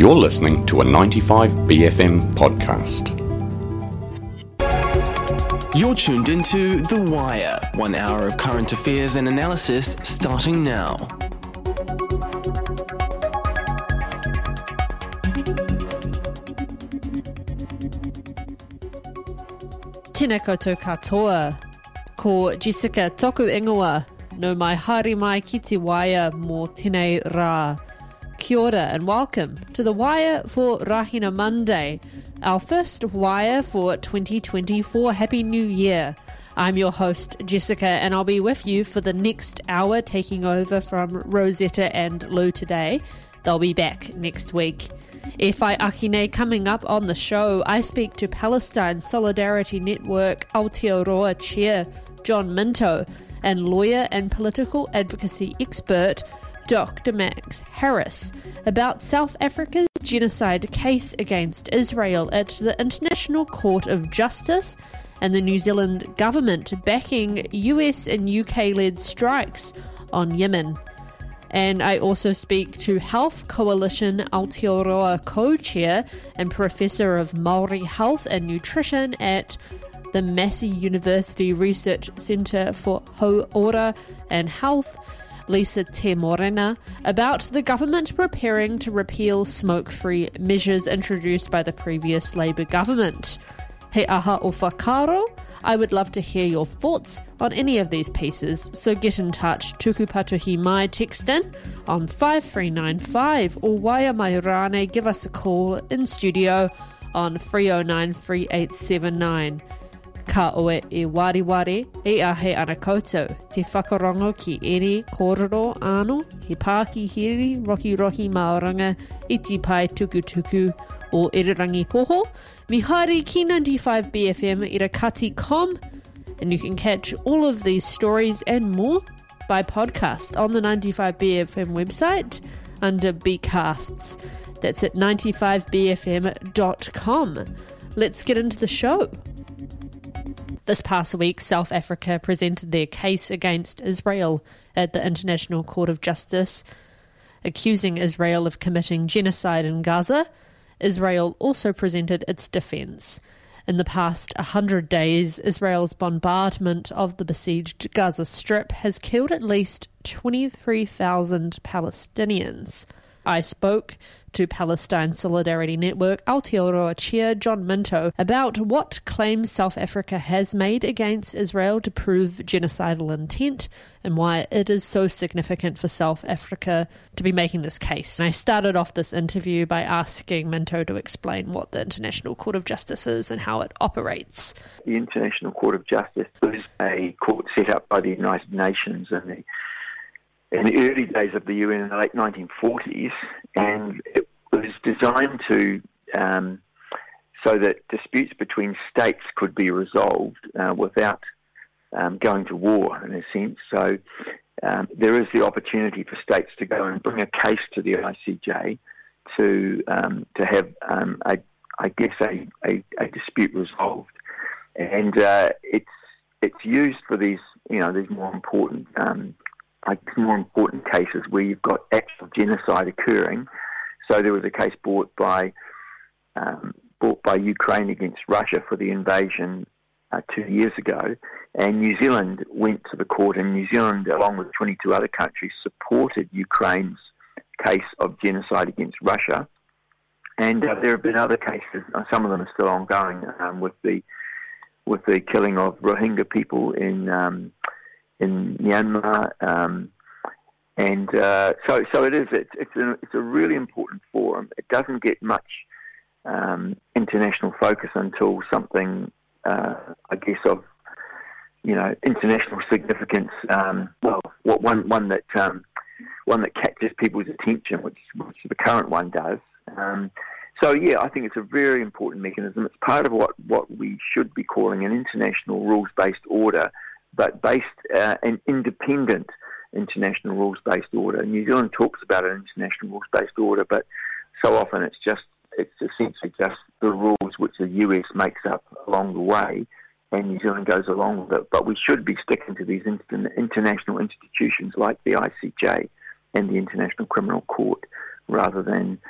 You're listening to a 95BFM podcast. You're tuned into The Wire, 1 hour of current affairs and analysis starting now. Tēnā koutou katoa, ko Jessica toku ingoa, no mai haere mai ki te Wire mō tēnei rā. Kia ora and welcome to The Wire for Rahina Monday, our first Wire for 2024. Happy New Year. I'm your host, Jessica, and I'll be with you for the next hour, taking over from Rosetta and Lou today. They'll be back next week. E whai Akine, coming up on the show, I speak to Palestine Solidarity Network Aotearoa Chair John Minto and lawyer and political advocacy expert Dr. Max Harris about South Africa's genocide case against Israel at the International Court of Justice and the New Zealand government backing US and UK-led strikes on Yemen. And I also speak to Health Coalition Aotearoa co-chair and professor of Māori Health and Nutrition at the Massey University Research Centre for Hauora and Health, Lisa Te Morena, about the government preparing to repeal smoke-free measures introduced by the previous Labour government. He aha o whakaro, I would love to hear your thoughts on any of these pieces, so get in touch, tuku patuhi mai, text in on 5395, or waia mai rane, give us a call in studio on 309 3879. Ka oe e wari e ahe ana koutou, te whakarongo ki ere kōrero anō, he pāki hiri roki maoranga, i te pai tuku o Irirangi Poho, mi haere ki 95BFM irakati.com, and you can catch all of these stories and more by podcast on the 95BFM website under Bcasts. That's at 95BFM.com. Let's get into the show. This past week, South Africa presented their case against Israel at the International Court of Justice, accusing Israel of committing genocide in Gaza. Israel also presented its defence. In the past 100 days, Israel's bombardment of the besieged Gaza Strip has killed at least 23,000 Palestinians. I spoke to Palestine Solidarity Network Aotearoa Chair John Minto about what claims South Africa has made against Israel to prove genocidal intent and why it is so significant for South Africa to be making this case. And I started off this interview by asking Minto to explain what the International Court of Justice is and how it operates. The International Court of Justice is a court set up by the United Nations in the early days of the UN in the late 1940s, and it was designed to so that disputes between states could be resolved without going to war, in a sense. So there is the opportunity for states to go and bring a case to the ICJ to have, a dispute resolved, and it's used for these more important cases where you've got actual genocide occurring. So there was a case brought by Ukraine against Russia for the invasion 2 years ago, and New Zealand went to the court, and New Zealand, along with 22 other countries, supported Ukraine's case of genocide against Russia. And there have been other cases, some of them are still ongoing, with the killing of Rohingya people in Myanmar, so it is. It's a really important forum. It doesn't get much international focus until something, of international significance. One that catches people's attention, which the current one does. I think it's a very important mechanism. It's part of what we should be calling an international rules-based order, but based an independent international rules-based order. New Zealand talks about an international rules-based order, but so often it's essentially just the rules which the US makes up along the way, and New Zealand goes along with it. But we should be sticking to these international institutions like the ICJ and the International Criminal Court, rather than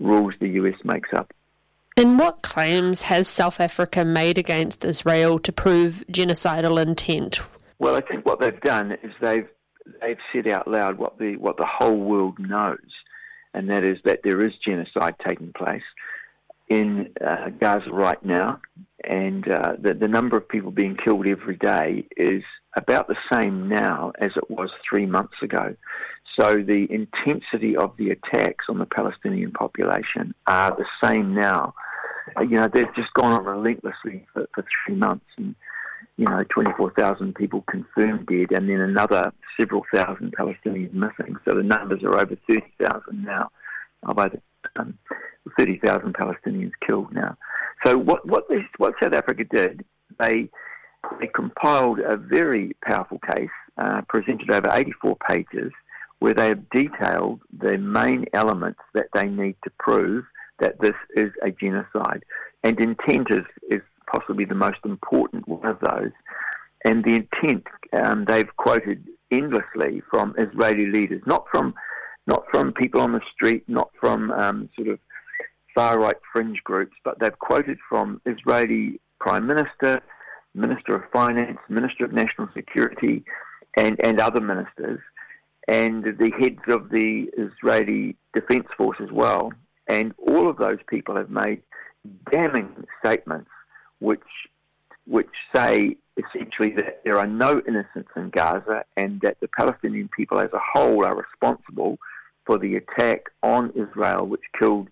rules the US makes up. And what claims has South Africa made against Israel to prove genocidal intent? Well, I think what they've done is they've said out loud what the whole world knows, and that is that there is genocide taking place in Gaza right now, and the number of people being killed every day is about the same now as it was 3 months ago. So the intensity of the attacks on the Palestinian population are the same now. They've just gone on relentlessly for 3 months, and 24,000 people confirmed dead, and then another several thousand Palestinians missing. So the numbers are over 30,000 now, of over 30,000 Palestinians killed now. So what South Africa did, they compiled a very powerful case, presented over 84 pages, where they have detailed the main elements that they need to prove that this is a genocide. And intent is possibly the most important one of those. And the intent, they've quoted endlessly from Israeli leaders, not from people on the street, not from sort of far-right fringe groups, but they've quoted from Israeli Prime Minister, Minister of Finance, Minister of National Security, and other ministers, and the heads of the Israeli Defense Force as well. And all of those people have made damning statements which say essentially that there are no innocents in Gaza, and that the Palestinian people as a whole are responsible for the attack on Israel, which killed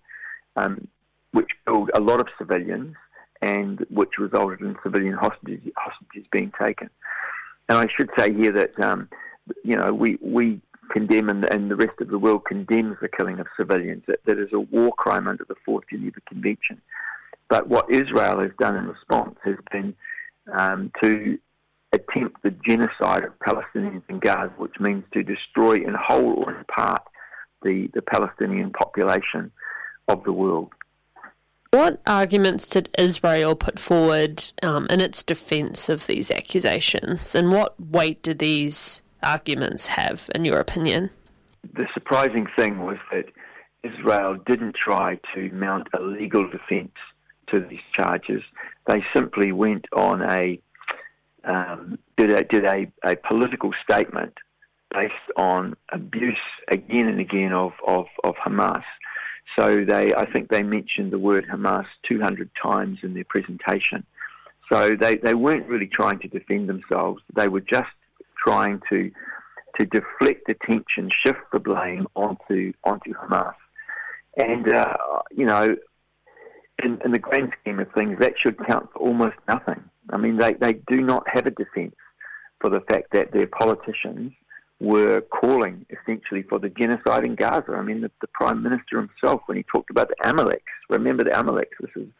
a lot of civilians, and which resulted in civilian hostages being taken. And I should say here that we condemn, and the rest of the world condemns the killing of civilians. That is a war crime under the Fourth Geneva Convention. But what Israel has done in response has been to attempt the genocide of Palestinians in Gaza, which means to destroy in whole or in part the Palestinian population of the world. What arguments did Israel put forward in its defence of these accusations, and what weight do these arguments have, in your opinion? The surprising thing was that Israel didn't try to mount a legal defence to these charges. They simply went on did a political statement based on abuse again and again of Hamas. So I think they mentioned the word Hamas 200 times in their presentation. So they weren't really trying to defend themselves. They were just trying to deflect attention, shift the blame onto Hamas. And in the grand scheme of things, that should count for almost nothing. I mean, they do not have a defence for the fact that their politicians were calling essentially for the genocide in Gaza. I mean, the Prime Minister himself, when he talked about the Amaleks, remember the Amaleks? This is,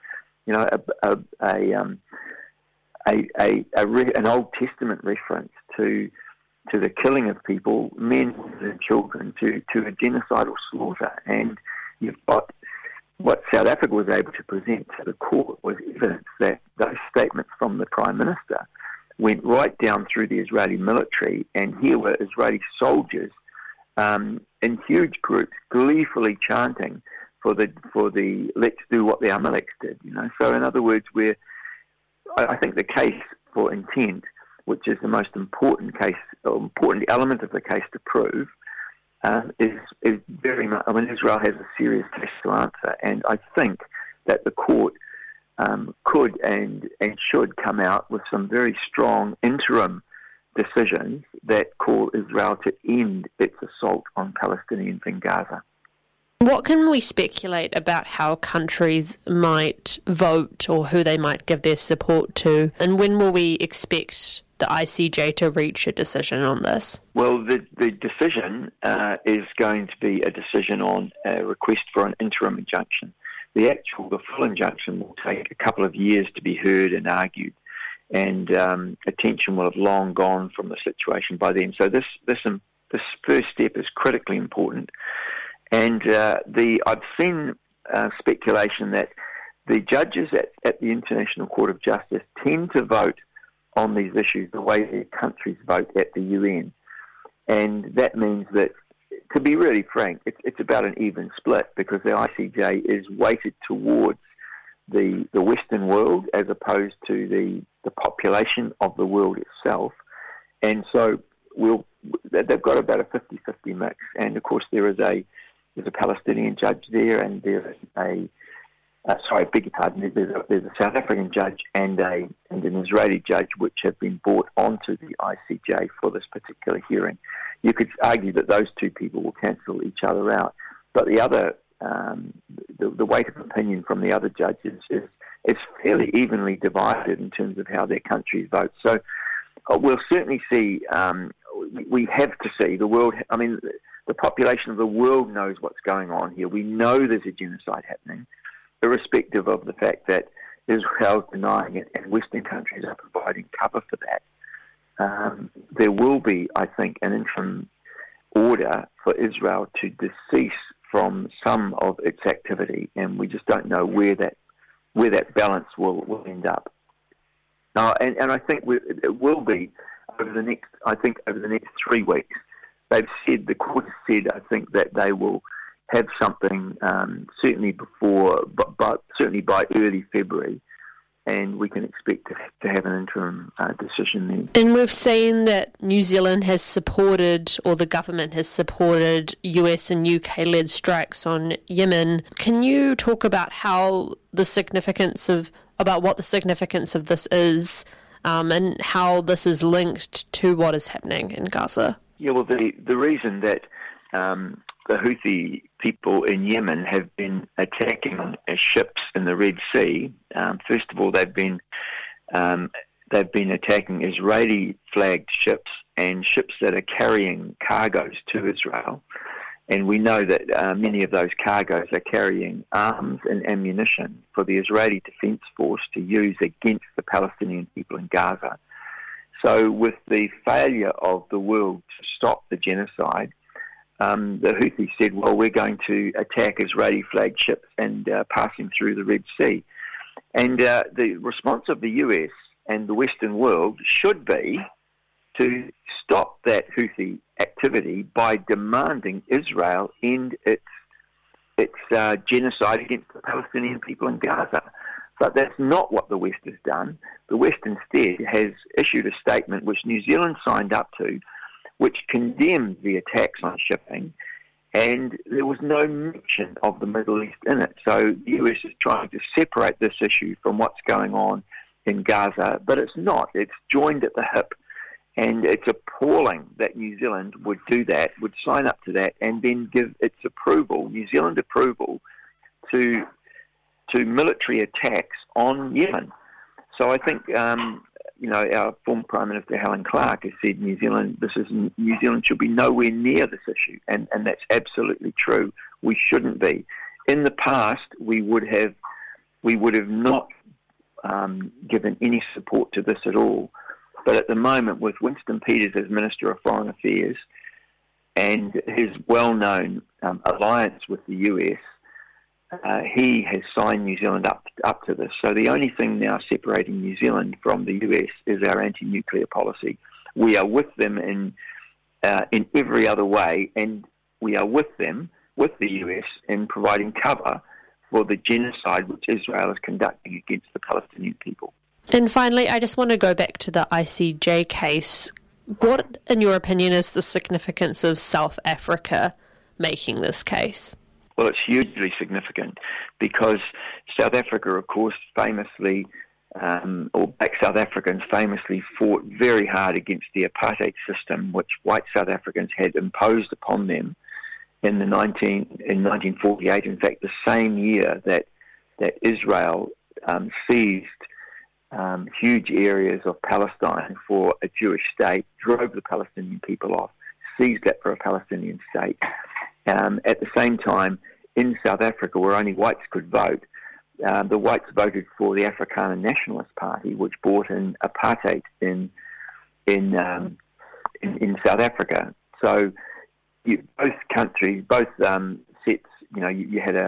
an Old Testament reference to the killing of people, men, women, and children, to a genocidal slaughter. And you've got what South Africa was able to present to the court was evidence that those statements from the Prime Minister went right down through the Israeli military, and here were Israeli soldiers in huge groups gleefully chanting for the let's do what the Amaleks did. So in other words, I think the case for intent, which is the most important element of the case to prove, is very much. I mean, Israel has a serious case to answer, and I think that the court could and should come out with some very strong interim decisions that call Israel to end its assault on Palestinians in Gaza. What can we speculate about how countries might vote or who they might give their support to? And when will we expect the ICJ to reach a decision on this? Well, the decision is going to be a decision on a request for an interim injunction. The full injunction will take a couple of years to be heard and argued, and attention will have long gone from the situation by then. So this first step is critically important. And I've seen speculation that the judges at the International Court of Justice tend to vote on these issues the way their countries vote at the UN. And that means that to be really frank, it's about an even split, because the ICJ is weighted towards the Western world as opposed to the population of the world itself. And so they've got about a 50-50 mix. And of course there's a Palestinian judge there, and there's there's a South African judge and an Israeli judge, which have been brought onto the ICJ for this particular hearing. You could argue that those two people will cancel each other out, but the other, the weight of opinion from the other judges is fairly evenly divided in terms of how their countries vote. So we'll certainly see. We have to see the world. I mean, the population of the world knows what's going on here. We know there's a genocide happening, irrespective of the fact that Israel's denying it and Western countries are providing cover for that. There will be, I think, an interim order for Israel to decease from some of its activity, and we just don't know where that balance will end up. Now, and I think it will be over the next 3 weeks. The court has said, I think, that they will have something certainly by early February, and we can expect to have an interim decision then. And we've seen that New Zealand has supported, or the government has supported, US and UK-led strikes on Yemen. Can you talk about what the significance of this is, and how this is linked to what is happening in Gaza? Yeah, well, the reason that the Houthi people in Yemen have been attacking ships in the Red Sea. First of all, they've been attacking Israeli-flagged ships and ships that are carrying cargoes to Israel. And we know that many of those cargoes are carrying arms and ammunition for the Israeli Defense Force to use against the Palestinian people in Gaza. So with the failure of the world to stop the genocide, the Houthis said, well, we're going to attack Israeli-flagged ships and passing through the Red Sea. And the response of the US and the Western world should be to stop that Houthi activity by demanding Israel end its genocide against the Palestinian people in Gaza. But that's not what the West has done. The West instead has issued a statement which New Zealand signed up to, which condemned the attacks on shipping, and there was no mention of the Middle East in it. So the US is trying to separate this issue from what's going on in Gaza, but it's not. It's joined at the hip, and it's appalling that New Zealand would do that, would sign up to that, and then give its approval, New Zealand approval, to military attacks on Yemen. So I think our former Prime Minister Helen Clark has said New Zealand should be nowhere near this issue, and that's absolutely true. We shouldn't be. In the past, we would have not given any support to this at all. But at the moment, with Winston Peters as Minister of Foreign Affairs and his well-known alliance with the US, he has signed New Zealand up to this. So the only thing now separating New Zealand from the US is our anti-nuclear policy. We are with them in every other way, and we are with the US, in providing cover for the genocide which Israel is conducting against the Palestinian people. And finally, I just want to go back to the ICJ case. What, in your opinion, is the significance of South Africa making this case? Well, it's hugely significant because South Africa, of course, famously, Black South Africans famously fought very hard against the apartheid system which white South Africans had imposed upon them in 1948. In fact, the same year that Israel seized huge areas of Palestine for a Jewish state, drove the Palestinian people off, seized that for a Palestinian state. At the same time, in South Africa, where only whites could vote, the whites voted for the Afrikaner Nationalist Party, which brought in apartheid in South Africa. So both countries, both sets, you had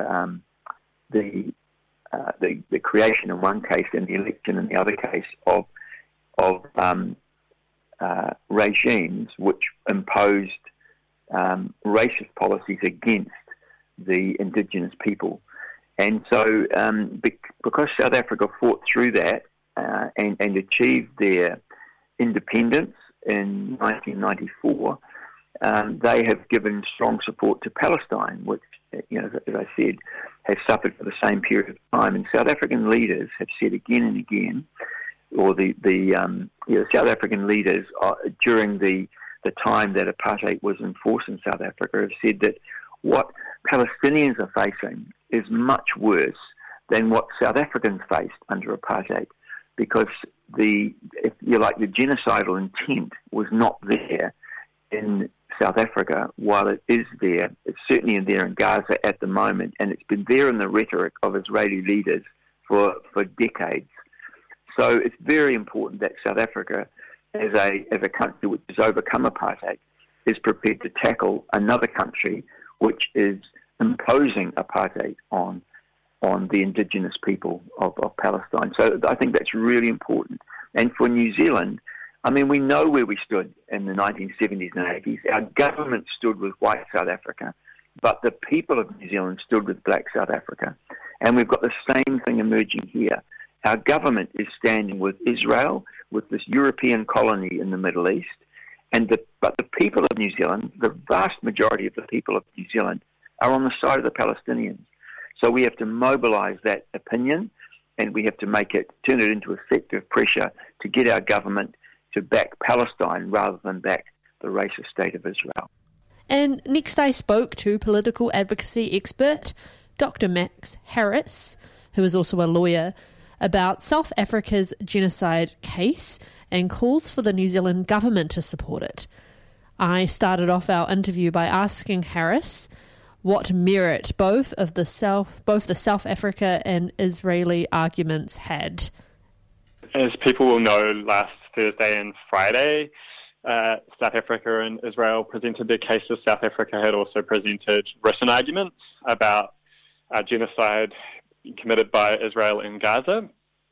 the creation in one case and the election in the other case of regimes which imposed racist policies against the indigenous people. And so because South Africa fought through that and achieved their independence in 1994, they have given strong support to Palestine, which, as I said, has suffered for the same period of time. And South African leaders have said again and again, or the South African leaders during the time that apartheid was in force in South Africa have said that what Palestinians are facing is much worse than what South Africans faced under apartheid, because the genocidal intent was not there in South Africa, while it is there. It's certainly there in Gaza at the moment, and it's been there in the rhetoric of Israeli leaders for decades. So it's very important that South Africa, as a country which has overcome apartheid, is prepared to tackle another country which is imposing apartheid on the indigenous people of Palestine. So I think that's really important. And for New Zealand, I mean, we know where we stood in the 1970s and 80s. Our government stood with white South Africa, but the people of New Zealand stood with black South Africa. And we've got the same thing emerging here. Our government is standing with Israel, with this European colony in the Middle East, but the people of New Zealand, the vast majority of the people of New Zealand, are on the side of the Palestinians. So we have to mobilise that opinion, and we have to turn it into effective pressure to get our government to back Palestine rather than back the racist state of Israel. And next I spoke to political advocacy expert Dr. Max Harris, who is also a lawyer, about South Africa's genocide case and calls for the New Zealand government to support it. I started off our interview by asking Harris what merit both the South Africa and Israeli arguments had. As people will know, last Thursday and Friday, South Africa and Israel presented their cases. South Africa had also presented written arguments about genocide committed by Israel in Gaza.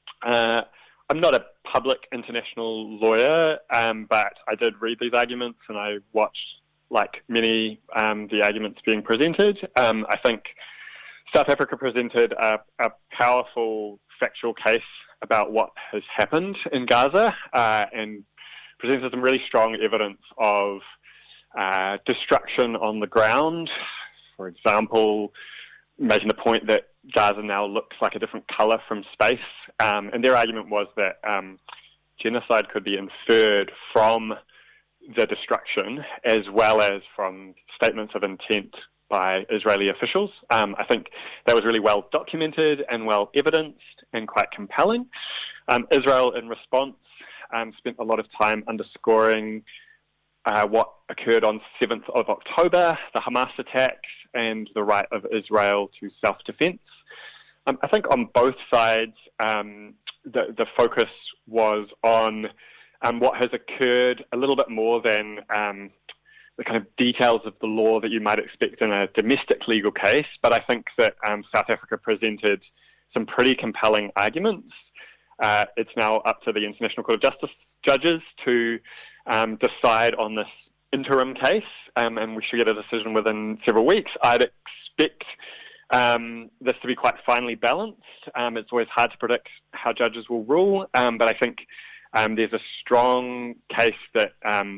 I'm not a public international lawyer, but I did read these arguments and I watched, like many, the arguments being presented. I think South Africa presented a powerful factual case about what has happened in Gaza and presented some really strong evidence of destruction on the ground. For example, making the point that Gaza now looks like a different colour from space. And their argument was that genocide could be inferred from the destruction as well as from statements of intent by Israeli officials. I think that was really well documented and well evidenced and quite compelling. Israel, in response, spent a lot of time underscoring what occurred on 7th of October, the Hamas attacks, and the right of Israel to self-defense. I think on both sides, the focus was on what has occurred a little bit more than the kind of details of the law that you might expect in a domestic legal case, but I think that South Africa presented some pretty compelling arguments. It's now up to the International Court of Justice judges to decide on this interim case, and we should get a decision within several weeks. I'd expect this to be quite finely balanced. It's always hard to predict how judges will rule, but I think there's a strong case that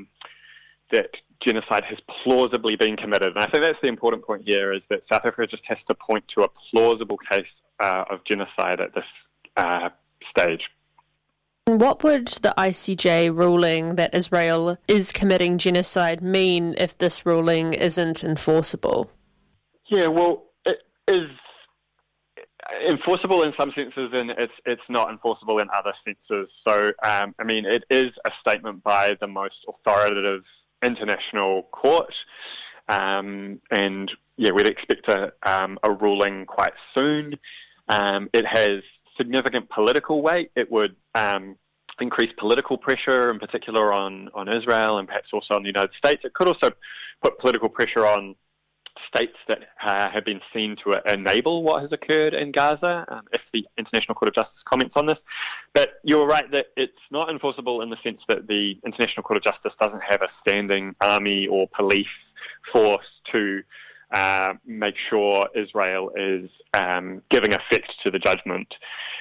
genocide has plausibly been committed. And I think that's the important point here, is that South Africa just has to point to a plausible case of genocide at this stage. What would the ICJ ruling that Israel is committing genocide mean if this ruling isn't enforceable? Yeah, well, it is enforceable in some senses, and it's not enforceable in other senses. So, it is a statement by the most authoritative international court, and we'd expect a ruling quite soon. It has significant political weight. It would increase political pressure, in particular on Israel and perhaps also on the United States. It could also put political pressure on states that have been seen to enable what has occurred in Gaza, if the International Court of Justice comments on this. But you're right that it's not enforceable in the sense that the International Court of Justice doesn't have a standing army or police force to make sure Israel is giving effect to the judgment.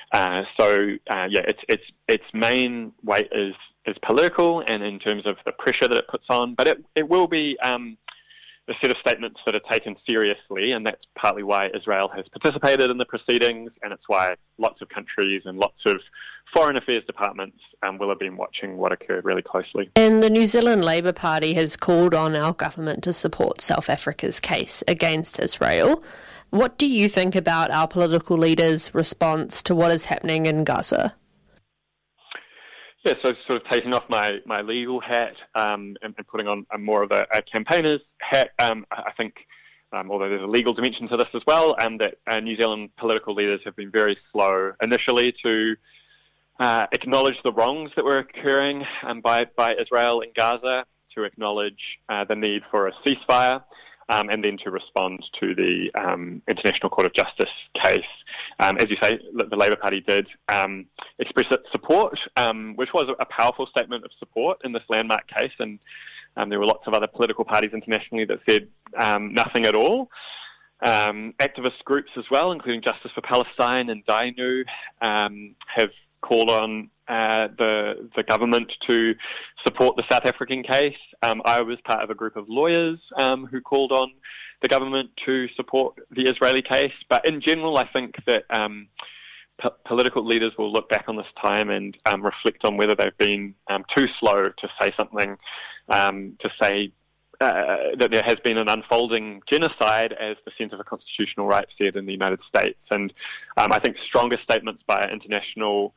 Its main weight is political, and in terms of the pressure that it puts on, but it will be a set of statements that are taken seriously, and that's partly why Israel has participated in the proceedings, and it's why lots of countries and lots of foreign affairs departments will have been watching what occurred really closely. And the New Zealand Labour Party has called on our government to support South Africa's case against Israel. What do you think about our political leaders' response to what is happening in Gaza? Yeah, so sort of taking off my legal hat and putting on more of a campaigner's hat, I think, although there's a legal dimension to this as well, that New Zealand political leaders have been very slow initially to acknowledge the wrongs that were occurring by Israel in Gaza, to acknowledge the need for a ceasefire, and then to respond to the International Court of Justice case. As you say, the Labour Party did express its support, which was a powerful statement of support in this landmark case, and there were lots of other political parties internationally that said nothing at all. Activist groups as well, including Justice for Palestine and Dainu, have called on the government to support the South African case. I was part of a group of lawyers who called on the government to support the Israeli case. But in general, I think that political leaders will look back on this time and reflect on whether they've been too slow to say something, to say that there has been an unfolding genocide, as the Centre for Constitutional Rights said in the United States. And I think stronger statements by international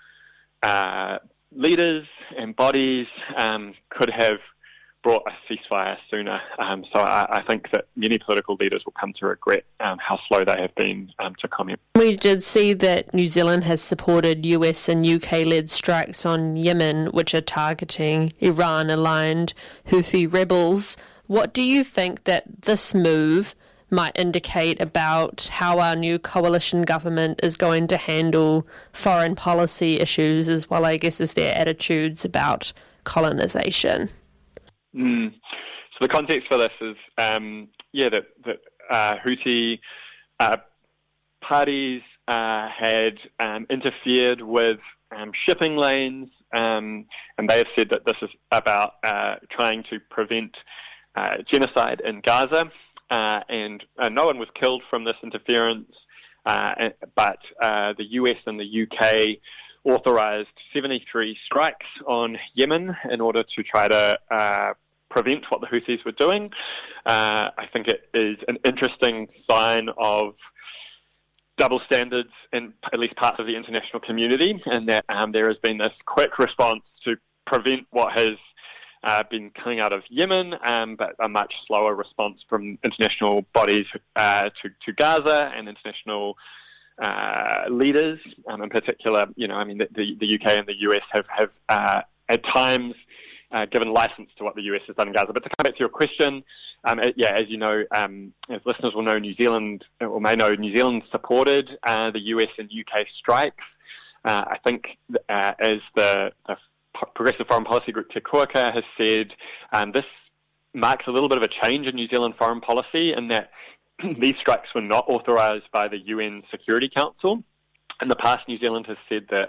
leaders and bodies could have brought a ceasefire sooner. So I think that many political leaders will come to regret how slow they have been to comment. We did see that New Zealand has supported US and UK-led strikes on Yemen, which are targeting Iran-aligned Houthi rebels. What do you think that this move might indicate about how our new coalition government is going to handle foreign policy issues, as well, I guess, as their attitudes about colonisation? So the context for this is, that Houthi parties had interfered with shipping lanes, and they have said that this is about trying to prevent genocide in Gaza, and no one was killed from this interference, but the US and the UK authorised 73 strikes on Yemen in order to try to prevent what the Houthis were doing. I think it is an interesting sign of double standards in at least parts of the international community, and that there has been this quick response to prevent what has been coming out of Yemen, but a much slower response from international bodies to Gaza and international leaders, in particular. The UK and the US have at times given license to what the US has done in Gaza. But to come back to your question, as you know, as listeners will know, New Zealand supported the US and UK strikes. I think as the Progressive Foreign Policy Group Te Kuaka has said, this marks a little bit of a change in New Zealand foreign policy, in that these strikes were not authorised by the UN Security Council. In the past, New Zealand has said that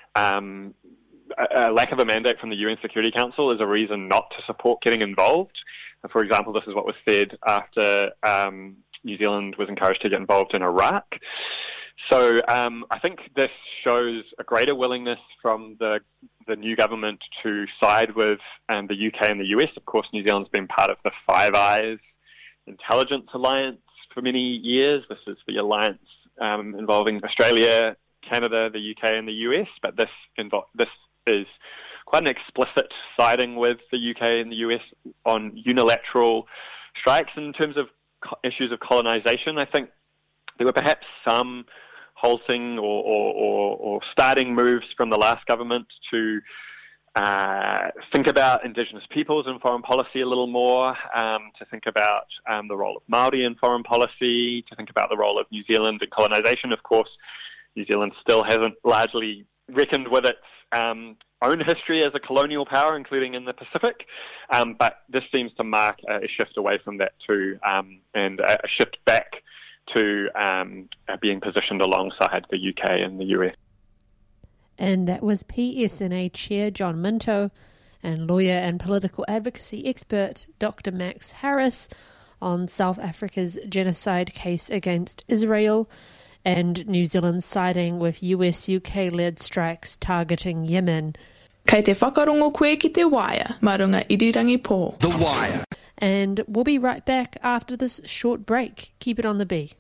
a lack of a mandate from the UN Security Council is a reason not to support getting involved. For example, this is what was said after New Zealand was encouraged to get involved in Iraq. So I think this shows a greater willingness from the new government to side with the UK and the US. Of course, New Zealand's been part of the Five Eyes intelligence alliance for many years. This is the alliance involving Australia, Canada, the UK and the US, but this is quite an explicit siding with the UK and the US on unilateral strikes. In terms of issues of colonisation, I think there were perhaps some halting or starting moves from the last government to think about Indigenous peoples in foreign policy a little more, to think about the role of Māori in foreign policy, to think about the role of New Zealand in colonisation. Of course, New Zealand still hasn't largely reckoned with its own history as a colonial power, including in the Pacific, but this seems to mark a shift away from that too, and a shift back to being positioned alongside the UK and the US. And that was PSNA Chair John Minto and lawyer and political advocacy expert Dr. Max Harris on South Africa's genocide case against Israel and New Zealand's siding with US-UK-led strikes targeting Yemen. Kei te whakarongo koe ki te Wire, marunga irirangi pō. The Wire. And we'll be right back after this short break. Keep it on the B.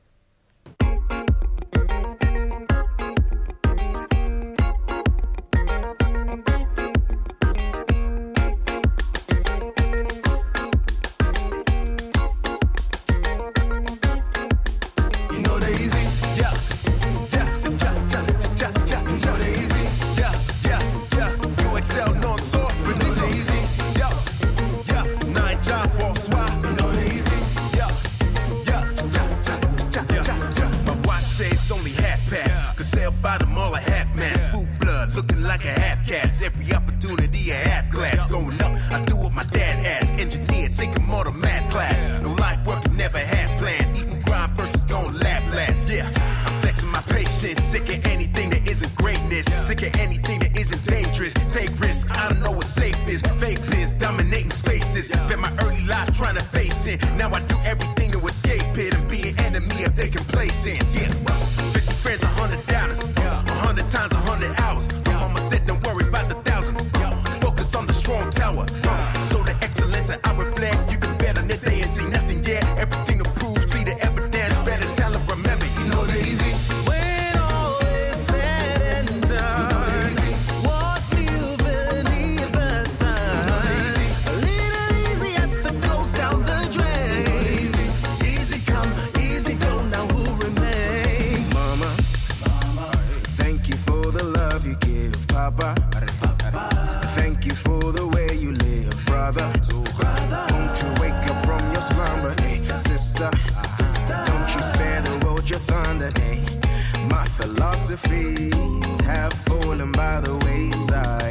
Every opportunity a half glass. Going up, I do what my dad asked. Engineer, taking more to math class. No life work, never half planned. Eating grind versus gon' laugh last. Yeah, I'm flexing my patience. Sick of anything that isn't greatness. Sick of anything that isn't dangerous. Take risks, I don't know what safe is. Fake biz, dominating spaces. Spent my early life trying to face it. Now I do everything to escape it and be an enemy if they complacent. Yeah, 50 friends, $100. 100 times 100 hours. My mama said don't worry about the thousands. Focus on the strong tower. So the excellence that I reflect, you can bet on it, they ain't seen nothing yet. Everything approved, see the evidence. Better talent, remember, you know the easy. When all is said and done, what's new beneath the sun? A little easy effort goes down the drain. Easy come, easy go, now who remains? Mama, thank you for the love you give, Papa. Thank you for the way you live, brother. Won't you wake up from your slumber, hey, sister? Don't you spare the road your thunder, hey. My philosophies have fallen by the wayside.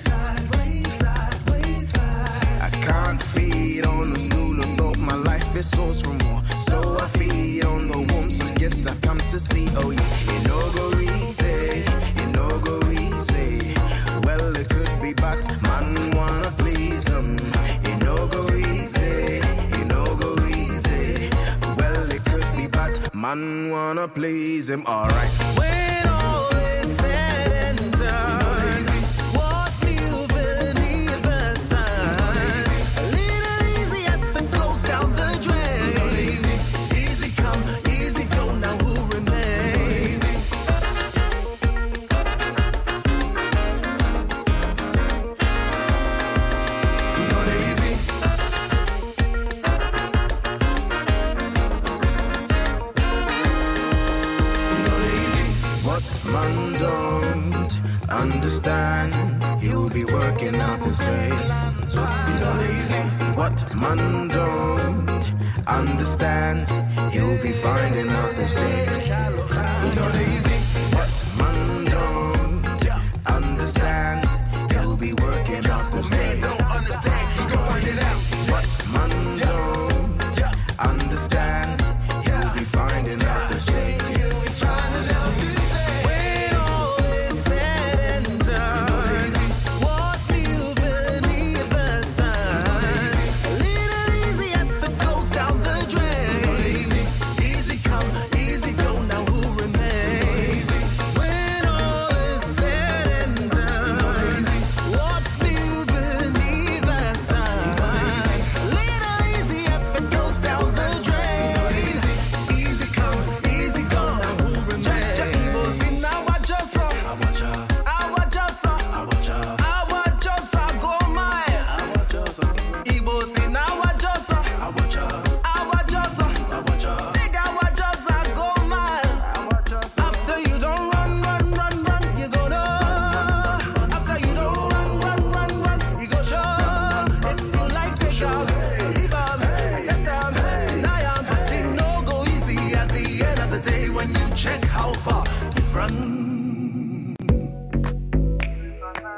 I can't feed on the school of thought, my life is source for more. So I feed on the warmth of gifts I've come to see. Oh yeah, it no go easy, it no go easy. Well, it could be, but man wanna please him. It no go easy, it no go easy. Well, it could be, but man wanna please him. Alright. When all is said and done, what's new beneath the sun? A little easy effort goes down the drain. Easy come, easy go, now who remains? You know the easy. You know the easy. What man don't understand, he'll be working out this day. You know the easy. What man don't understand, he'll be finding out this day. You know the easy. What man don't understand, he'll be working out this day. Don't understand, he gon' find it out. What man don't understand, he'll be finding out this day. He'll be finding out this day. When all is said and done, what's new beneath the sun? A little easy effort goes down the drain. Easy come, easy go, now who remains? When all is said and done, what's new beneath the sun? A little easy effort goes down the drain. Easy come, easy go, now who remains? After you don't run, run, run, run, you go know. After you don't run, run, run, run, you go show. If you like take out, leave on, set down. Now I'm putting no go easy at the end of the day when you check how far you've run.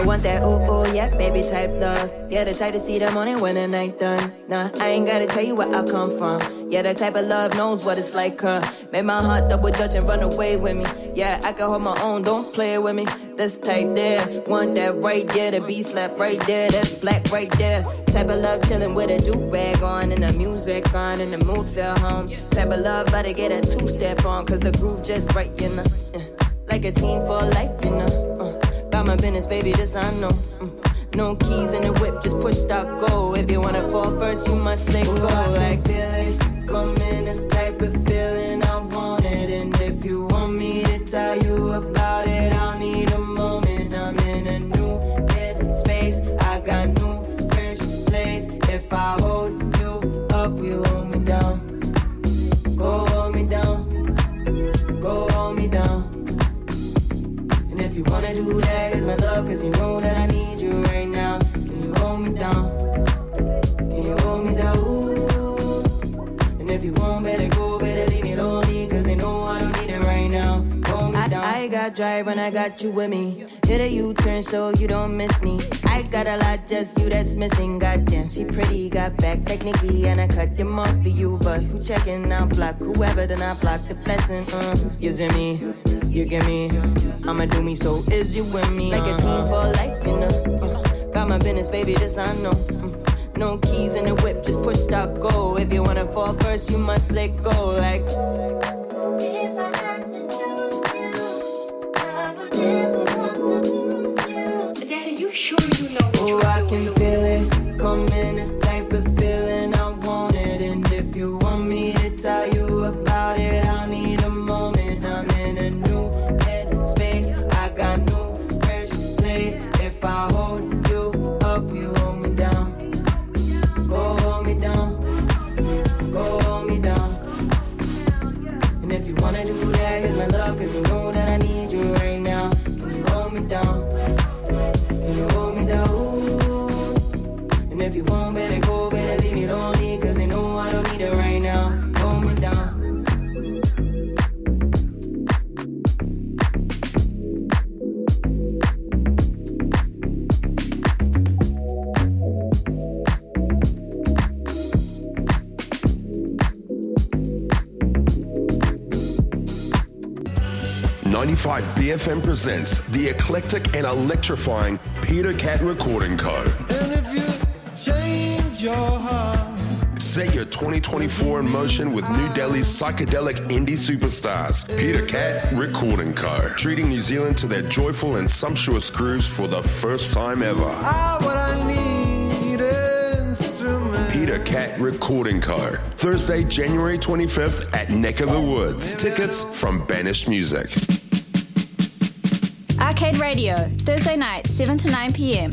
want that yeah, baby type love. Yeah, the type to see the morning when the night done. Nah, I ain't gotta tell you where I come from. Yeah, that type of love knows what it's like, Make my heart double dutch and run away with me. Yeah, I can hold my own, don't play with me. This type there, want that right there, the beat slap right there, that's black right there. Type of love chillin' with a do-rag on and the music on and the mood feel home. Type of love about to get a two-step on, cause the groove just right, you know. Like a team for life, you know. About my business, baby, this I know. No keys in the whip, just push, start, go. If you wanna fall first, you must let go. Like feeling, come in this type of feeling, I want it. And if you want me to tell you about it, I'll need a moment. I'm in a new head space, I got new fresh place. If I hold you up, you hold me down. Go hold me down, go hold me down. And if you wanna do that, it's my love, cause you know that I need you right now. Can you hold me down? Can you hold me down? Ooh. And if you want, better go, better leave me lonely, cause they know I don't need it right now. Hold me down. I got drive and I got you with me. Hit a U-turn so you don't miss me. I got a lot, just you that's missing. Goddamn, she pretty, got back like Nikki, and I cut them off for you. But who checking out, block whoever, then I block the blessing. You see me, you get me. I'ma do me, so is you with me? Like a team for life, you know. Got my business, baby, this I know. No keys in the whip, just push, start, go. If you wanna fall first, you must let go. Like if I had to choose you, I would never want to lose you. Daddy, you sure you know? Oh, I can feel it, come in this type of feeling, I want it. And if you want me to tell you about it, I'll need a moment. I'm in a new head space, I got new fresh place. If I hold you up, you hold me down. Go hold me down, go hold me down. And if you wanna do that, here's my love, cause you know that I need you right now. Can you hold me down? Can you hold me down? Ooh. And if you want, better go, better leave me lonely, cause they know I don't need it right now. Hold me down. 95 BFM presents the eclectic and electrifying Peter Cat Recording Co. And if you change your heart, set your 2024 in motion with New Delhi's psychedelic indie superstars, Peter Cat Recording Co. Treating New Zealand to their joyful and sumptuous grooves for the first time ever. what I need instrument. Peter Cat Recording Co. Thursday, January 25th at Neck of the Woods. Tickets from Banished Music. Arcade Radio, Thursday night, 7 to 9 p.m.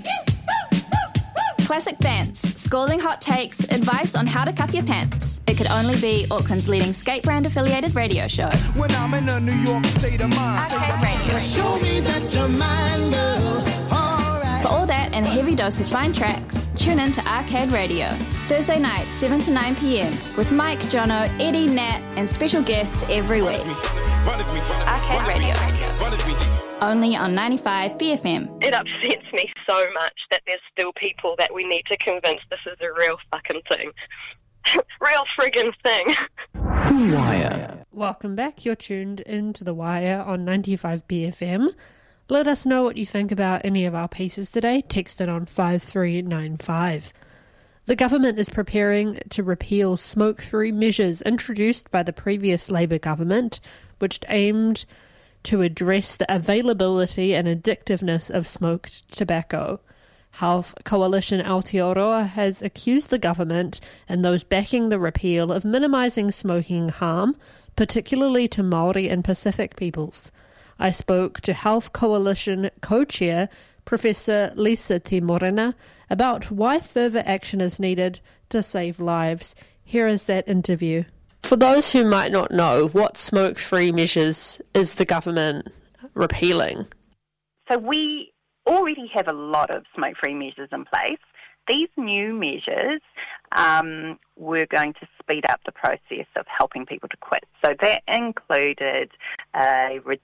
Classic bands, scalding hot takes, advice on how to cuff your pants. It could only be Auckland's leading skate brand affiliated radio show. When I'm in a New York state of mind. Arcade Radio. Show me that you're mine, girl. For all that and a heavy dose of fine tracks, tune in to Arcade Radio. Thursday night, 7 to 9 p.m. with Mike, Jono, Eddie, Nat and special guests every week. Arcade Radio. Only on 95 BFM. It upsets me so much that there's still people that we need to convince this is a real fucking thing. Real friggin' thing. The Wire. Welcome back. You're tuned into The Wire on 95 BFM. Let us know what you think about any of our pieces today. Text it on 5395. The government is preparing to repeal smoke-free measures introduced by the previous Labour government, which aimed to address the availability and addictiveness of smoked tobacco. Health Coalition Aotearoa has accused the government and those backing the repeal of minimising smoking harm, particularly to Māori and Pacific peoples. I spoke to Health Coalition co-chair Professor Lisa Te Morena about why further action is needed to save lives. Here is that interview. For those who might not know, what smoke-free measures is the government repealing? So we already have a lot of smoke-free measures in place. These new measures were going to speed up the process of helping people to quit. So that included a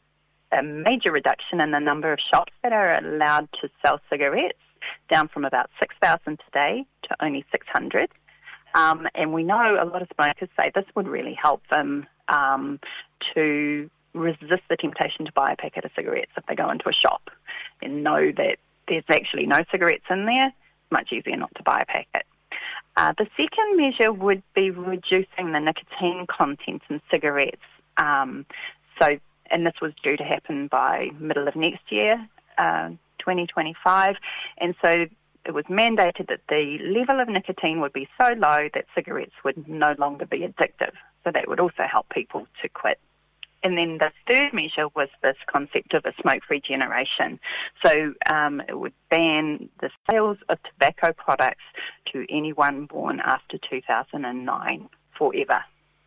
a major reduction in the number of shops that are allowed to sell cigarettes, down from about 6,000 today to only 600. And we know a lot of smokers say this would really help them to resist the temptation to buy a packet of cigarettes if they go into a shop and know that there's actually no cigarettes in there. It's much easier not to buy a packet. The second measure would be reducing the nicotine content in cigarettes. And this was due to happen by middle of next year, 2025. And so it was mandated that the level of nicotine would be so low that cigarettes would no longer be addictive. So that would also help people to quit. And then the third measure was this concept of a smoke-free generation. So it would ban the sales of tobacco products to anyone born after 2009 forever.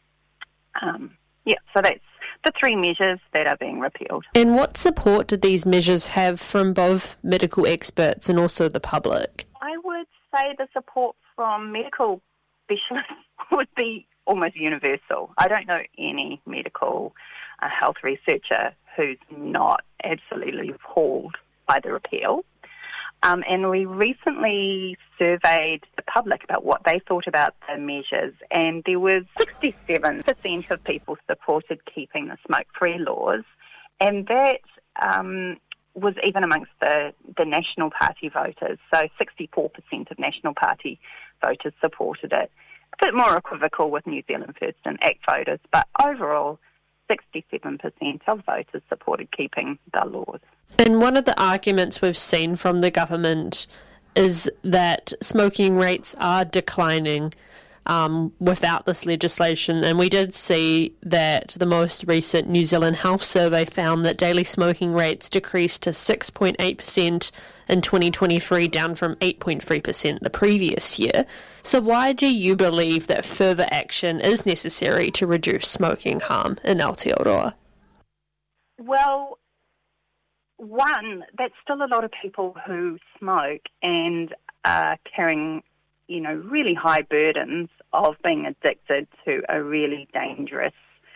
So that's the three measures that are being repealed. And what support did these measures have from both medical experts and also the public? I would say the support from medical specialists would be almost universal. I don't know any medical health researcher who's not absolutely appalled by the repeal. And we recently surveyed the public about what they thought about the measures, and there was 67% of people supported keeping the smoke-free laws, and that was even amongst the National Party voters. So 64% of National Party voters supported it. A bit more equivocal with New Zealand First and ACT voters, but overall 67% of voters supported keeping the laws. And one of the arguments we've seen from the government is that smoking rates are declining without this legislation. And we did see that the most recent New Zealand Health Survey found that daily smoking rates decreased to 6.8% in 2023, down from 8.3% the previous year. So why do you believe that further action is necessary to reduce smoking harm in Aotearoa? Well, one, that's still a lot of people who smoke and are carrying, really high burdens of being addicted to a really dangerous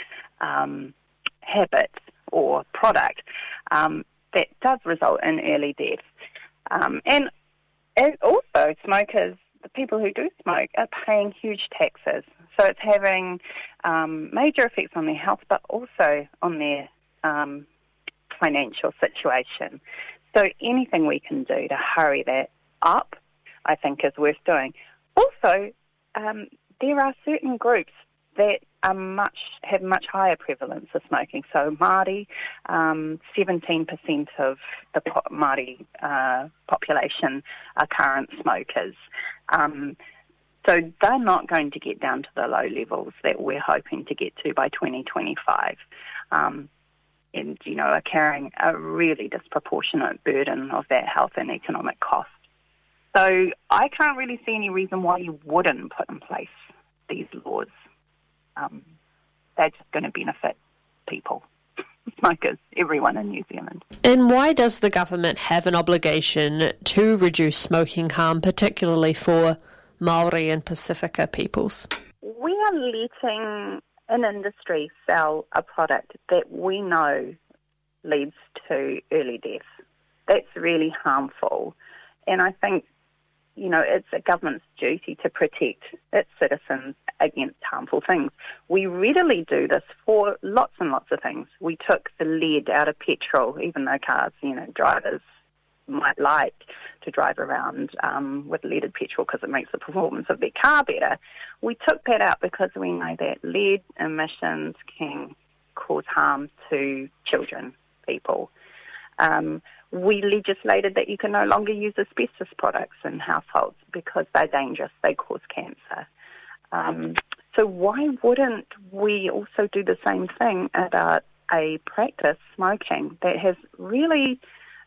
habit or product that does result in early death. And also smokers, the people who do smoke, are paying huge taxes. So it's having major effects on their health, but also on their financial situation. So anything we can do to hurry that up, I think, is worth doing. Also, there are certain groups that have much higher prevalence of smoking. So Māori, 17% of the Māori population are current smokers. So they're not going to get down to the low levels that we're hoping to get to by 2025. And, are carrying a really disproportionate burden of that health and economic cost. So I can't really see any reason why you wouldn't put in place these laws. They're just going to benefit people, smokers, everyone in New Zealand. And why does the government have an obligation to reduce smoking harm, particularly for Māori and Pasifika peoples? We are letting an industry sell a product that we know leads to early death. That's really harmful. And I think, it's a government's duty to protect its citizens against harmful things. We readily do this for lots and lots of things. We took the lead out of petrol, even though cars, drivers might like to drive around with leaded petrol because it makes the performance of their car better. We took that out because we know that lead emissions can cause harm to children, people. We legislated that you can no longer use asbestos products in households because they're dangerous, they cause cancer. So why wouldn't we also do the same thing about a practice, smoking, that has really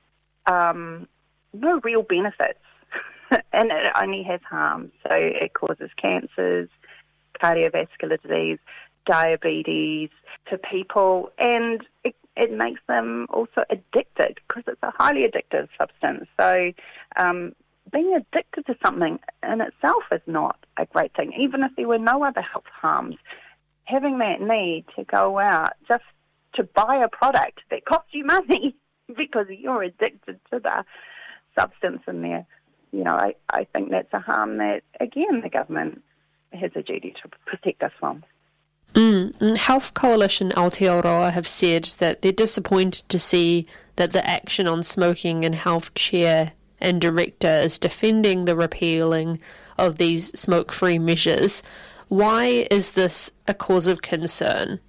no real benefits and it only has harm. So it causes cancers, cardiovascular disease, diabetes to people, and it makes them also addicted because it's a highly addictive substance. So being addicted to something in itself is not a great thing. Even if there were no other health harms, having that need to go out just to buy a product that costs you money because you're addicted to the substance in there. You know, I think that's a harm that, again, the government has a duty to protect us from. Health Coalition Aotearoa have said that they're disappointed to see that the Action on Smoking and Health Chair and Director is defending the repealing of these smoke-free measures. Why is this a cause of concern?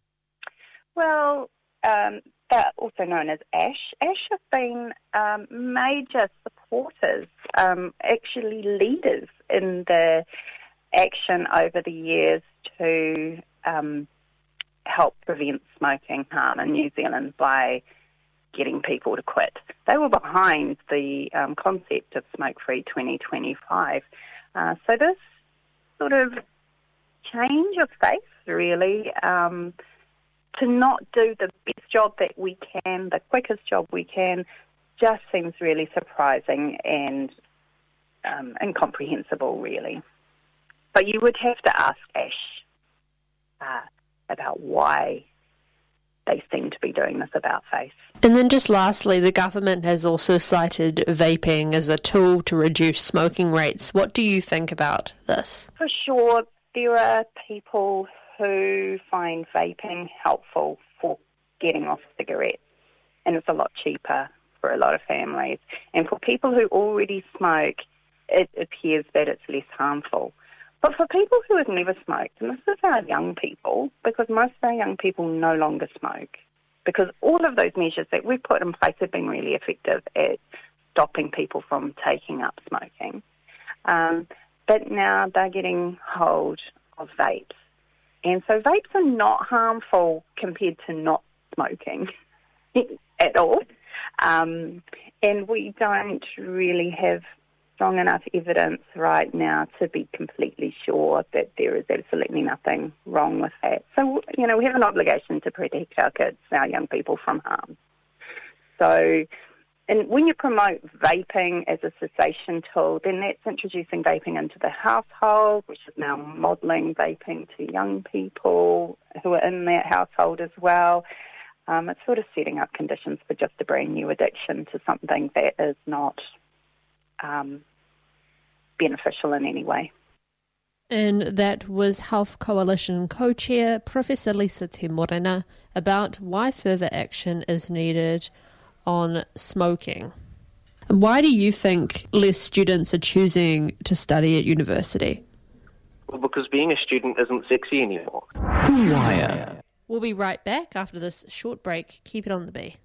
Well, they're also known as ASH. ASH have been major supporters, actually leaders in the action over the years to help prevent smoking harm in New Zealand by getting people to quit. They were behind the concept of Smoke Free 2025. So this sort of change of face, really, to not do the best job that we can, the quickest job we can, just seems really surprising and incomprehensible, really. But you would have to ask ASH about why they seem to be doing this about face. And then just lastly, the government has also cited vaping as a tool to reduce smoking rates. What do you think about this? For sure, there are people who find vaping helpful for getting off cigarettes, and it's a lot cheaper for a lot of families. And for people who already smoke, it appears that it's less harmful. But for people who have never smoked, and this is our young people, because most of our young people no longer smoke, because all of those measures that we've put in place have been really effective at stopping people from taking up smoking. But now they're getting hold of vapes. And so vapes are not harmful compared to not smoking at all. And we don't really have strong enough evidence right now to be completely sure that there is absolutely nothing wrong with that. So, you know, we have an obligation to protect our kids, our young people, from harm. So, and when you promote vaping as a cessation tool, then that's introducing vaping into the household, which is now modelling vaping to young people who are in that household as well. It's sort of setting up conditions for just a brand new addiction to something that is not beneficial in any way. And that was Health Coalition Co-Chair Professor Lisa Te Morena about why further action is needed on smoking. And why do you think less students are choosing to study at university? Well, because being a student isn't sexy anymore. The Wire. We'll be right back after this short break. Keep it on the B.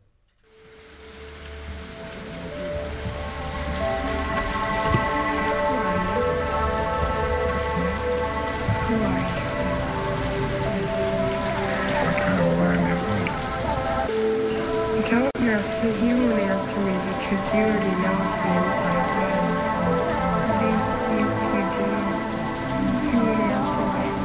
You won't answer me because you already know it's the inside. You do. You won't answer me.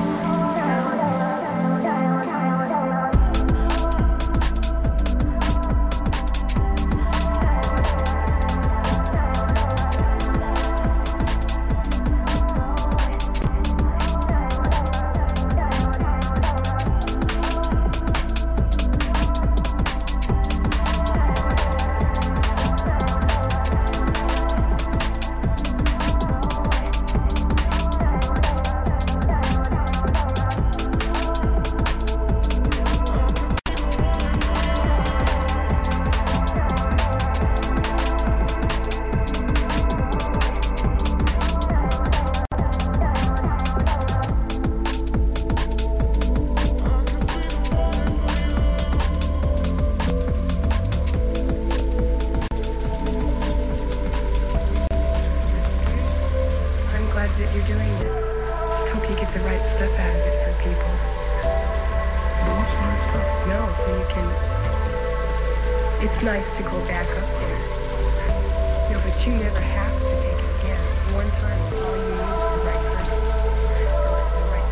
It's nice to go back up there. No, but you never have to take it again. One time, all you need is the right person. The right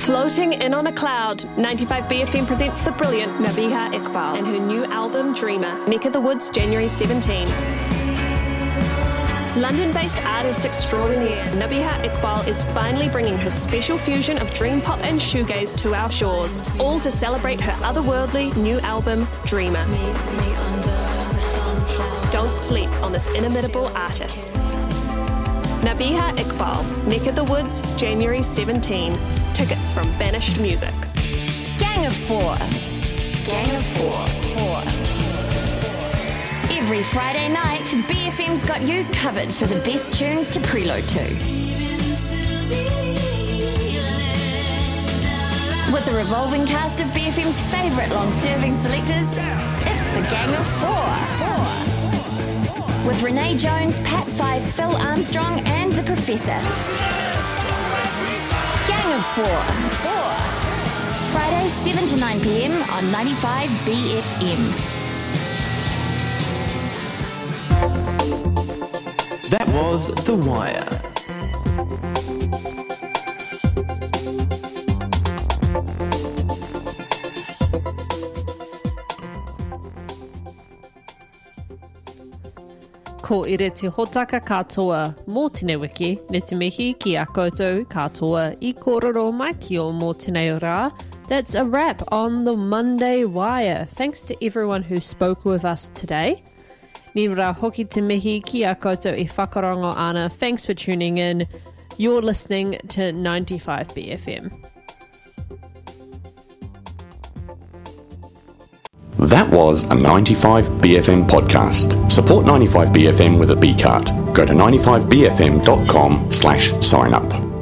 Floating in on a cloud, 95BFM presents the brilliant Nabiha Iqbal and her new album Dreamer, Neck of the Woods, January 17. London-based artist extraordinaire Nabiha Iqbal is finally bringing her special fusion of dream pop and shoegaze to our shores, all to celebrate her otherworldly new album Dreamer. Don't sleep on this inimitable artist. Nabiha Iqbal, Neck of the Woods, January 17. Tickets from Banished Music. Gang of Four. Gang of Four. Every Friday night, BFM's got you covered for the best tunes to preload to. With a revolving cast of BFM's favourite long-serving selectors, it's the Gang of Four. With Renee Jones, Pat Five, Phil Armstrong and The Professor. Gang of Four. Fridays 7 to 9 p.m. on 95 BFM. That was The Wire. Ko ire te hotaka katoa mō tēnei wiki, ne te mihi ki a koutou katoa I kororo mai ki o mō tēnei rā. That's a wrap on the Monday Wire. Thanks to everyone who spoke with us today. Ni rā hoki te mihi ki a koutou I whakarongo ana. Thanks for tuning in. You're listening to 95 BFM. That was a 95 BFM podcast. Support 95 BFM with a B card. Go to 95bfm.com/sign up.